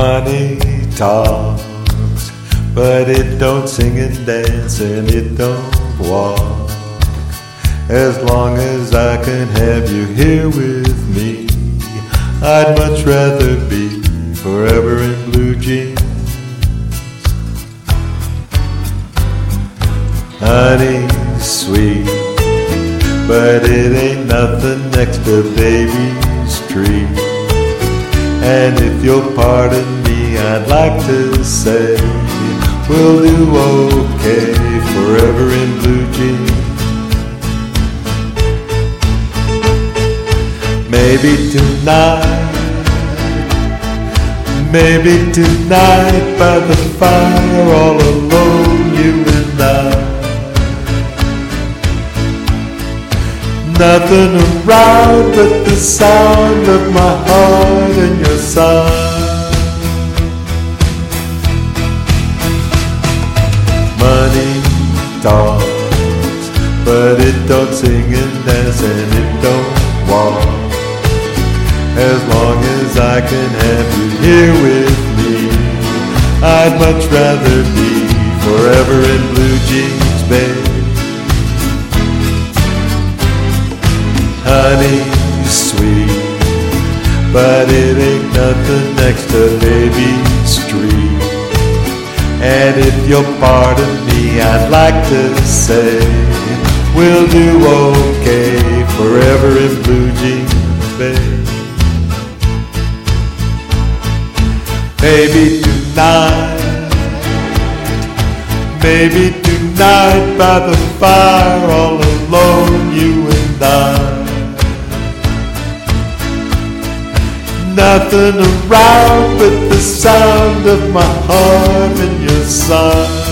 Money talks, but it don't sing and dance and it don't walk. As long as I can have you here with me, I'd much rather be forever in blue jeans. Honey's sweet, but it ain't nothing next to baby's treat. And if you'll pardon me, I'd like to say we'll do okay forever in blue jeans. Maybe tonight by the fire, all alone, you and I. Nothing around but the sound of my heart and your sigh. Money talks, but it don't sing and dance and it don't walk. As long as I can have you here with me, I'd much rather be forever in blue jeans, babe. Honey's sweet, but it ain't nothing next to baby's street. And if you'll pardon me, I'd like to say we'll do okay forever in blue jeans, babe. Maybe tonight by the fire, all alone, you and I. Nothing around but the sound of my heart and your sigh.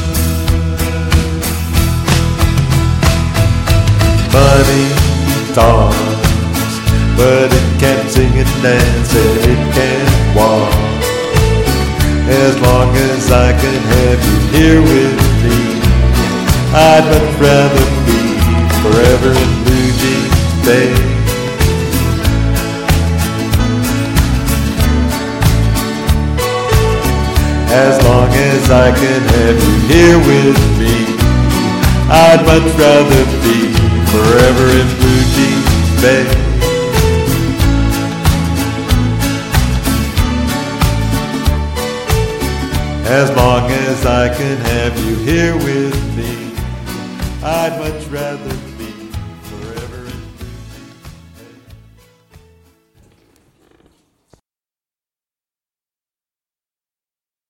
Money talks, but it can't sing and dance and it can't walk. As long as I can have you here with me, I'd much rather be forever in blue jeans, babe. As long as I can have you here with me, I'd much rather be forever in blue jeans, babe. As long as I can have you here with me, I'd much rather